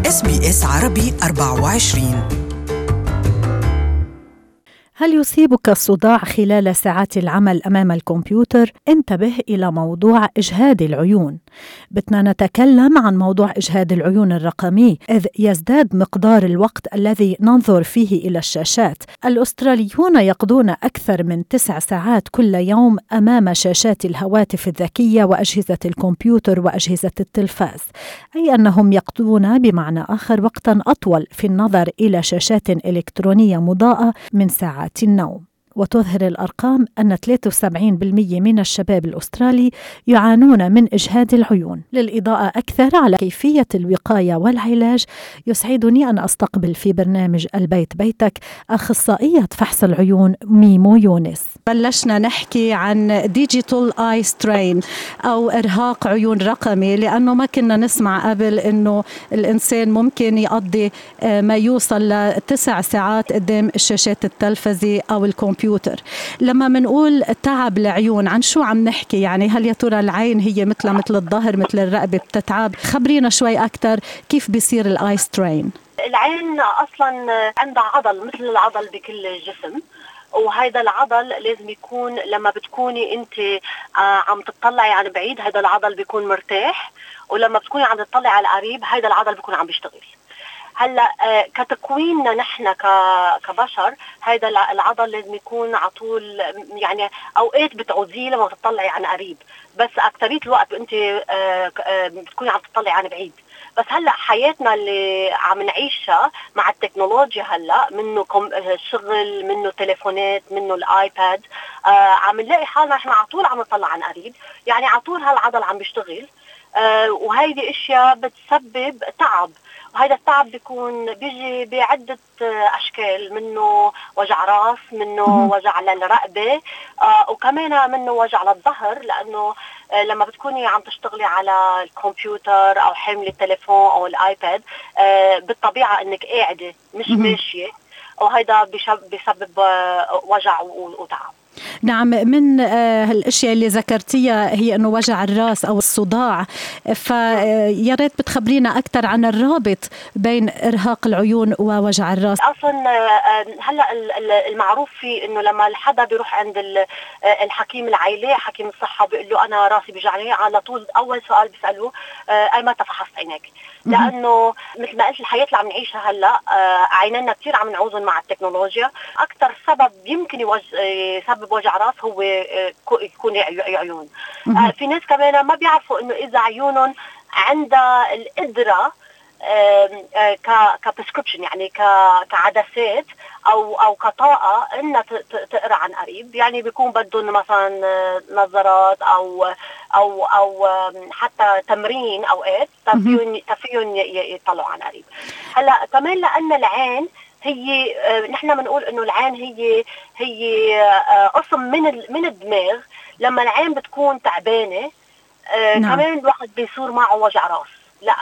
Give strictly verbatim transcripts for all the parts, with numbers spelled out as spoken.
إس بي إس عربي أربعة وعشرين. هل يصيبك الصداع خلال ساعات العمل أمام الكمبيوتر؟ انتبه إلى موضوع إجهاد العيون. بدنا نتكلم عن موضوع إجهاد العيون الرقمي، إذ يزداد مقدار الوقت الذي ننظر فيه إلى الشاشات. الأستراليون يقضون أكثر من تسع ساعات كل يوم أمام شاشات الهواتف الذكية وأجهزة الكمبيوتر وأجهزة التلفاز، أي أنهم يقضون بمعنى آخر وقتا أطول في النظر إلى شاشات إلكترونية مضاءة من ساعات النوم. وتظهر الأرقام أن ثلاثة وسبعين بالمئة من الشباب الأسترالي يعانون من إجهاد العيون. للإضاءة أكثر على كيفية الوقاية والعلاج، يسعدني أن أستقبل في برنامج البيت بيتك أخصائية فحص العيون ميمو يونس. بلشنا نحكي عن ديجيتال آي سترين أو إرهاق عيون رقمي، لأنه ما كنا نسمع قبل أنه الإنسان ممكن يقضي ما يوصل لتسع ساعات قدام الشاشات التلفزي أو الكمبيوتر. لما منقول تعب العيون، عن شو عم نحكي؟ يعني هل يا ترى العين هي مثل مثل الظهر مثل الرقبة بتتعب؟ خبرينا شوي أكتر كيف بيصير الآي سترين. العين أصلا عندها عضل مثل العضل بكل الجسم، وهذا العضل لازم يكون لما بتكوني انت عم تطلعي عن بعيد هذا العضل بيكون مرتاح، ولما بتكوني عم تطلعي على قريب هذا العضل بيكون عم بيشتغل. هلا كتكويننا نحن كبشر هذا العضل لازم يكون على طول، يعني اوقات بتعوزيه لما بتطلعي عن قريب، بس اكثريه الوقت انت بتكوني عم تطلعي عن بعيد. بس هلا حياتنا اللي عم نعيشها مع التكنولوجيا هلا، منه شغل، منه تليفونات، منه الايباد، آه عم نلاقي حالنا احنا على طول عم نطلع عن قريب، يعني على طول هالعضل عم بيشتغل. آه وهيدي اشياء بتسبب تعب، وهذا التعب بيكون بيجي بعدة أشكال، منه وجع راس، منه وجع للرقبة، آه وكمان منه وجع للظهر، لأنه آه لما بتكوني عم تشتغلي على الكمبيوتر أو حاملة التليفون أو الآيباد، آه بالطبيعة إنك قاعدة مش ماشية، وهذا بيسبب آه وجع وتعب. نعم، من آه الاشياء اللي ذكرتيها هي انه وجع الراس او الصداع، فيا ريت بتخبرينا اكثر عن الرابط بين ارهاق العيون ووجع الراس. اصلا آه هلا المعروف فيه انه لما الحدا بيروح عند الحكيم العائلي، حكيم الصحه، بيقول له انا راسي بيجعني، على طول اول سؤال بيسالوه آه اي متى فحصت عينيك؟ لانه مثل ما قلت الحياه اللي عم نعيشها هلا، آه عينينا كثير عم نعوزهم مع التكنولوجيا. اكثر سبب يمكن يسبب وجع راس هو يكون عيون. آه في ناس كمان ما بيعرفوا انه اذا عيونهم عندها القدره كبريسكريبشن، يعني كعدسات او او كطاقه انها تقرا عن قريب، يعني بيكون بدهم مثلا نظارات او او او حتى تمرين اوقات تفيهم تفيهم يطلعوا عن قريب. هلا كمان لان العين هي، نحن بنقول انه العين هي هي قسم من من الدماغ. لما العين بتكون تعبانه نعم. كمان الواحد بيصير معه وجع راس. لا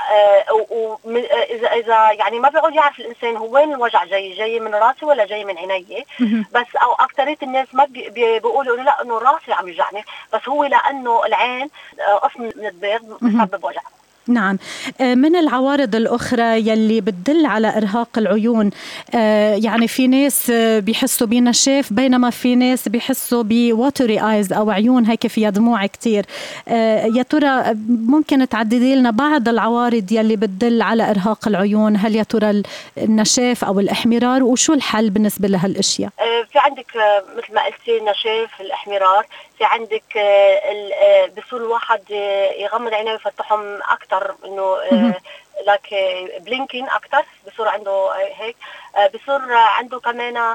واذا اذا يعني ما بيقعد يعرف الانسان هو وين الوجع جاي، جاي من راسي ولا جاي من عيني، بس او اكثريه الناس ما بيقولوا لا انه راسي عم يوجعني، بس هو لانه العين قسم من الدماغ بسبب وجع. نعم، من العوارض الأخرى يلي بتدل على إرهاق العيون، يعني في ناس بيحسوا بنشاف، بينما في ناس بيحسوا بواتري آيز أو عيون هيك فيها دموع كتير. يا ترى ممكن تعددي لنا بعض العوارض يلي بتدل على إرهاق العيون؟ هل يا ترى النشاف أو الإحمرار، وشو الحل بالنسبة لهالأشياء؟ في عندك مثل ما قلتي النشاف، الإحمرار، في عندك بصير الواحد يغمض عينيه ويفتحهم أكتر، إنه لك بلينكين أكتر، بصير عنده هيك، بصير عنده كمان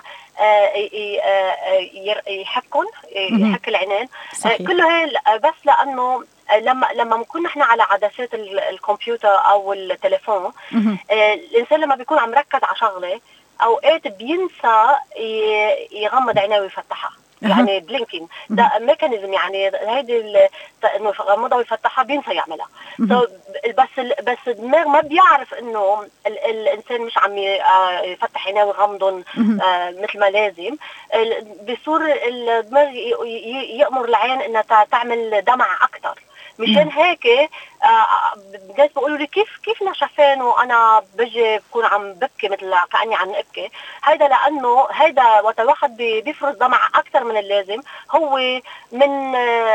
يحكن يحك العينين. كله هي بس لأنه لما لما بنكون نحن على عدسات الكمبيوتر أو التليفون، الإنسان لما بيكون عم ركز على شغلة اوقات بينسى يغمض عينيه ويفتحها، يعني بلينكين ده ميكانيزم، يعني هيدي انه يغمضها ويفتحها بينسى يعملها. بس بس الدماغ ما بيعرف انه ال الانسان مش عم يفتح عينيه ويغمضهم مثل ما لازم. بصير الدماغ يأمر العين انها تعمل دمع اكثر، مشان هيك جايز بيقولوا لي كيف كيف نشفان وانا بجي بكون عم ببكي مثل كاني عم ابكي. هيدا لانه هيدا وقت الواحد بيفرز دمع اكثر من اللازم هو من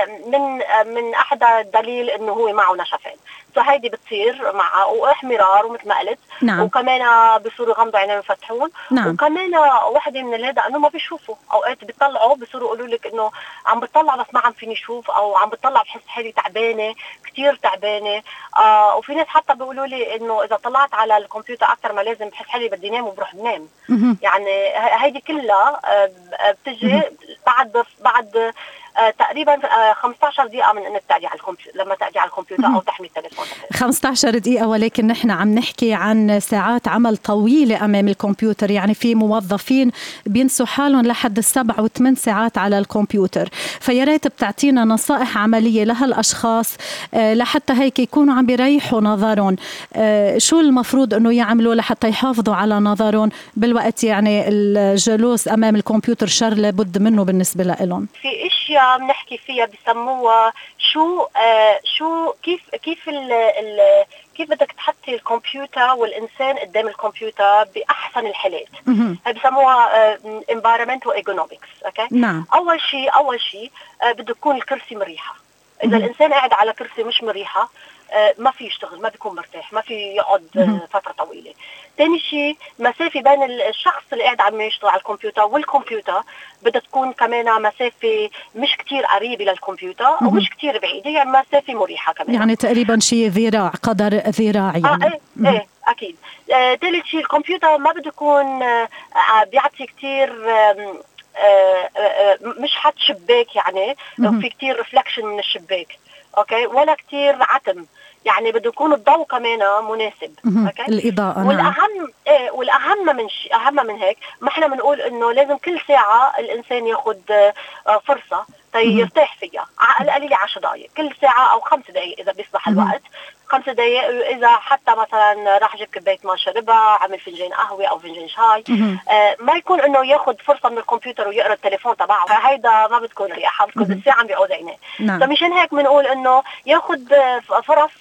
من من احدى الدليل انه هو معه نشفان. فهيدي بتصير مع واحمرار ومثل ما قلت. نعم. وكمان بصيروا يغمضوا عينيهم يفتحون. نعم. وكمان وحده من الهذا انه ما بيشوفوا، اوقات بيطلعوا بصيروا يقولوا لك انه عم بتطلع بس ما عم فيني اشوف، او عم بتطلع بحس حالي تعبانه كثير تعبانه. آه وفي ناس حتى بيقولوا لي انه اذا طلعت على الكمبيوتر اكثر ما لازم بحس حالي بدي نام وبروح بنام. يعني هيدي كلها آه بتجي بعد بعد آه تقريبا آه خمسة عشر دقيقة من انك تقعدي على الكمبيوتر، لما تقعدي على الكمبيوتر او تحمي التليفون. خمسة عشر دقيقة، ولكن نحن عم نحكي عن ساعات عمل طويلة امام الكمبيوتر. يعني في موظفين بينسوا حالهم لحد السبع وثمان ساعات على الكمبيوتر، فيا ريت بتعطينا نصائح عملية لهالاشخاص آه لحتى هيك يكونوا عم بيريحوا نظرهم. آه شو المفروض انه يعملوا لحتى يحافظوا على نظرهم بالوقت يعني الجلوس امام الكمبيوتر شر لابد منه بالنسبة لهم؟ في اشياء بنحكي فيها بسموها شو آه شو كيف كيف ال ال كيف بدك تحطي الكمبيوتر والانسان قدام الكمبيوتر باحسن الحالات. هي بسموها آه environmental economics. اوكي. نعم. اول شيء اول شيء آه بده تكون الكرسي مريحه. اذا الانسان قاعد على كرسي مش مريحه آه ما في يشتغل، ما بيكون مرتاح، ما في يقعد آه فتره طويله. ثاني شيء مسافه بين الشخص اللي قاعد عم يشتغل على الكمبيوتر والكمبيوتر بدها تكون كمان مسافه مش كتير قريبه للكمبيوتر ومش كتير بعيده، يعني مسافه مريحه كمان. يعني تقريبا شيء ذراع، قدر ذراع يعني. اه ايه ايه اكيد. ثالث آه شيء الكمبيوتر ما بده يكون آه بيعطي كتير آه آه آه مش حد شباك، يعني في كتير ريفلكشن من الشباك. اوكي. ولا كتير عتم، يعني بده يكون الضوء كمان مناسب. اوكي. الاضاءه. والاهم نعم. ايه والاهم من شيء اهم من هيك، ما احنا بنقول انه لازم كل ساعه الانسان ياخذ آه فرصه يرتاح فيها على القليل عشر دقائق كل ساعه او خمس دقائق اذا بيسمح الوقت. خمس دقائق اذا حتى مثلا راح جاب كوبايه ما شربها، عمل فنجان قهوه او فنجان شاي. آه ما يكون انه ياخذ فرصه من الكمبيوتر ويقرا التليفون تبعه، هيدا ما بتكون ريحه، بتكون الساعه عم بيعود عينيه. نعم. فمشان هيك بنقول انه ياخذ فرص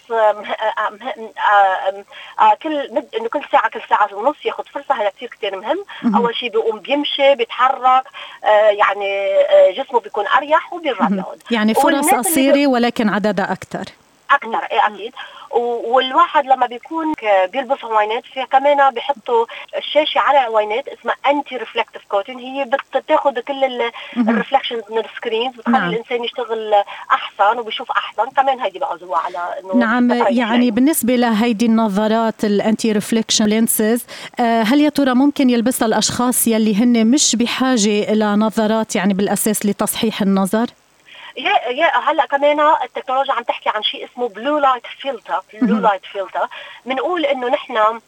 كل انه كل ساعه كل ساعه ونص ياخذ فرصه. هذا كثير كثير مهم. اول شيء بيقوم بيمشي بيتحرك، آه يعني آه جسمه بيكون اريح وبيرجع بيقعد. يعني فرص قصيره ولكن عددها اكثر اكثر. ايه اكيد. والواحد لما بيكون بيلبس عوينات فيها كمان بيحطوا الشاشه على عوينات اسمها انتي ريفلكتيف كوتين، هي بتاخذ كل الريفلكشنز من السكرينز، بتخلي نعم. الانسان يشتغل احسن وبيشوف احسن كمان. هيدي بيعوزوها على انه نعم. يعني بالنسبه لهيدي النظارات الانتي ريفلكشن لينسز، هل يا ترى ممكن يلبسها الاشخاص يلي هن مش بحاجه الى نظارات يعني بالاساس لتصحيح النظر؟ يا يا هلا كمان التكنولوجيا عم تحكي عن شيء اسمه بلو لايت فلتر. بلو لايت فلتر بنقول انه نحن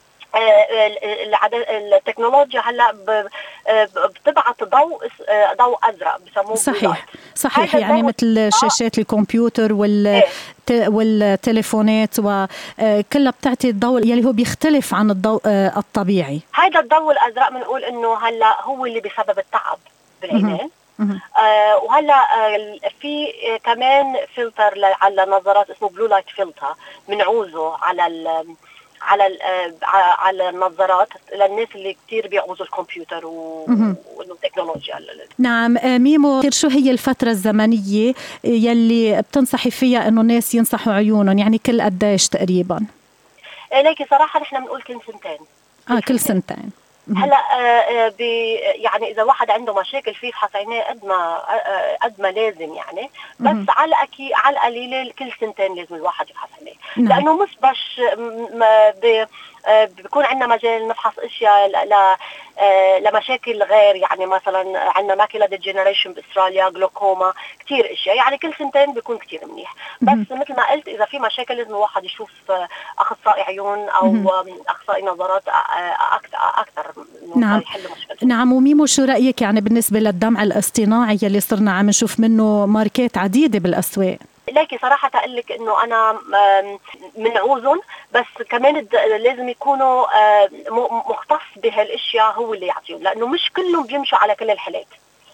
التكنولوجيا هلا بتبعث ضوء ضوء ازرق بسموه صحيح صحيح. يعني مثل شاشات الكمبيوتر وال والتليفونات وكلها بتعطي الضوء يلي هو بيختلف عن الضوء الطبيعي. هذا الضوء الازرق بنقول انه هلا هو اللي بسبب التعب بالعينين. آه وهلا آه في آه كمان فلتر على النظارات اسمه بلو لايت فلتر بنعوزه على ال على ال على النظارات للناس اللي كتير بيعوزوا الكمبيوتر والتكنولوجيا. نعم. ميمو، شو هي الفترة الزمنية يلي بتنصحي فيها انه الناس ينصحوا عيونهم؟ يعني كل قديش تقريبا؟ ليكي صراحة نحن بنقول كل سنتين. اه كل سنتين. هلا آه يعني اذا واحد عنده مشاكل فيه يفحص عينيه قد ما قد ما لازم يعني، بس مم. على اكيد على القليله كل سنتين لازم الواحد يفحص عينيه. نعم. لانه مش بس بيكون عندنا مجال نفحص اشياء ل لمشاكل غير، يعني مثلا عندنا ماكيلا ديجنريشن باستراليا، جلوكوما، كثير اشياء، يعني كل سنتين بيكون كثير منيح. بس مثل ما قلت اذا في مشاكل لازم الواحد يشوف اخصائي عيون او اخصائي نظارات اكثر اكثر نعم. يحل مشكلته. نعم. وميمو، شو رايك يعني بالنسبه للدمع الاصطناعي يلي صرنا عم نشوف منه ماركات عديده بالاسواق؟ ليكي صراحة أقول لك إنه أنا منعوزن، بس كمان لازم يكونوا مختص بهالأشياء هو اللي يعطيهم، لأنه مش كلهم بيمشوا على كل الحالات.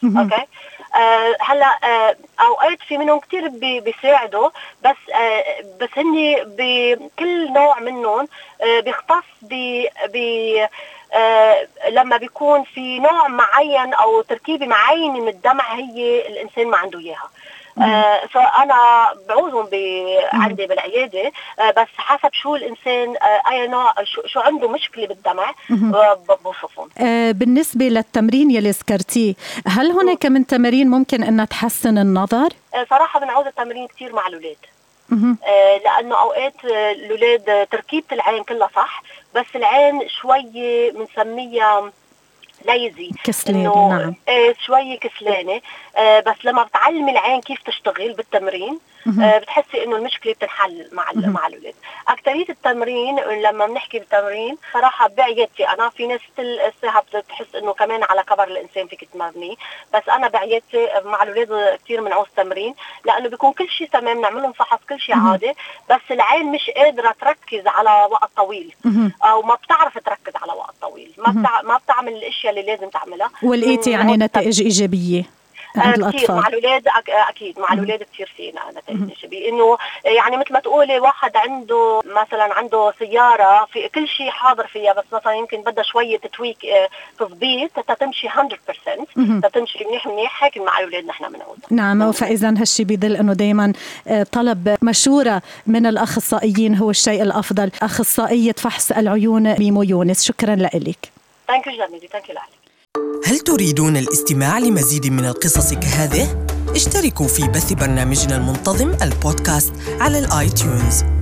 اوكي. آه هلا آه اوقات في منهم كتير بي بيساعدوا، بس آه بس هني بكل نوع منهم آه بيختص ب ب آه لما بيكون في نوع معين او تركيبه معينه من الدمع هي الانسان ما عنده اياها. آه فأنا بعوزهم عندي بالعيادة، آه بس حسب شو الإنسان آه أي نوع شو, شو عنده مشكلة بالدمع آه بوصفهم. آه بالنسبة للتمرين يلي ذكرتيه، هل هناك من تمارين ممكن أنها تحسن النظر؟ آه صراحة بنعوز التمرين كتير مع الأولاد، آه لأنه أوقات الأولاد تركيبة العين كلها صح، بس العين شوية بنسميها ليزي، كسلانة. نعم. آه شوية كسلانة، آه بس لما بتعلمي العين كيف تشتغل بالتمرين آه بتحسي انه المشكلة بتنحل مع مع الأولاد. أكترية التمرين لما بنحكي بالتمرين صراحة بعيادتي أنا في ناس الساعة بتحس انه كمان على كبر الإنسان فيك تمرنيه، بس أنا بعيادتي مع الأولاد كتير بنعوز تمرين لأنه بيكون كل شيء تمام، نعملهم فحص كل شيء عادي، بس العين مش قادرة تركز على وقت طويل أو ما بتعرف تركز على وقت طويل، ما بتع... ما بتعمل الأشياء اللي لازم تعملها. ولقيتي يعني نتائج إيجابية عند الأطفال؟ مع الأولاد أكيد مع الأولاد كثير فينا نتائج إيجابية، إنه يعني مثل ما تقولي واحد عنده مثلا عنده سيارة في كل شيء حاضر فيها، بس مثلا يمكن بدها شوية تتويك تظبيط تتمشي مية بالمية، تتمشي منيح منيح، هيك مع الأولاد نحن بنعود. نعم. فإذا هالشي بيدل إنه دايما طلب مشورة من الأخصائيين هو الشيء الأفضل. أخصائية فحص العيون ميمو يونس، شكرا لك. ثانك يو جميلي، ثانك يو لك. هل تريدون الاستماع لمزيد من القصص كهذه؟ اشتركوا في بث برنامجنا المنتظم البودكاست على الآيتيونز.